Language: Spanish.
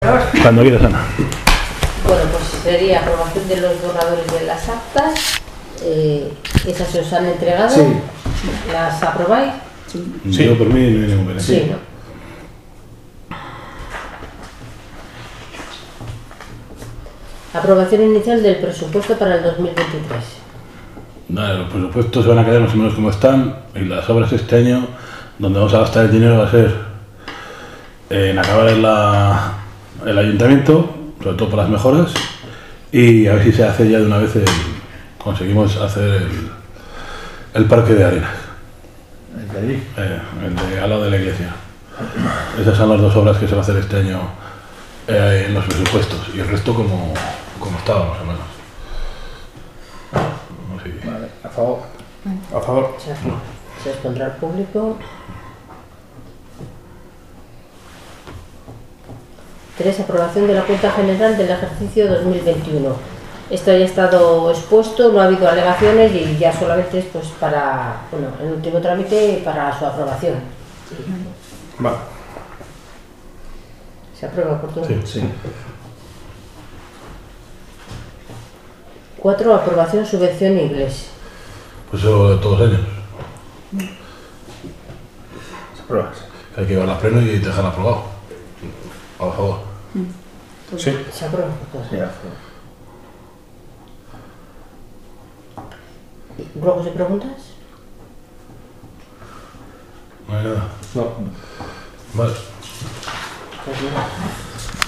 Cuando quieras, Ana. Bueno, pues sería aprobación de los borradores de las actas. ¿Esas se os han entregado? Sí. ¿Las aprobáis? Sí. Yo por mí no hay ningún beneficio. Sí, ¿no? Aprobación inicial del presupuesto para el 2023. Nada, los presupuestos se van a quedar más o menos como están y las obras este año, donde vamos a gastar el dinero va a ser en acabar el ayuntamiento, sobre todo por las mejoras, y a ver si se hace ya de una vez conseguimos hacer el parque de arenas. ¿El de allí? El de al lado de la iglesia. Esas son las dos obras que se va a hacer este año en los presupuestos, y el resto como estaba más o menos. Así. Vale, a favor. A favor. Se expondrá al público. 3. Aprobación de la cuenta general del ejercicio 2021. Esto ya ha estado expuesto, no ha habido alegaciones y ya solamente es pues para, bueno, el último trámite para su aprobación. Vale. ¿Se aprueba por todo? Sí. Sí. 4. Aprobación subvención inglés. Pues eso de todos los años. Se aprueba. Hay que llevarla a pleno y dejarla aprobado. A favor. Sí. Se aprueba por todo. Sí, a favor. ¿Globos de preguntas? No hay nada. No. Vale. Pues no.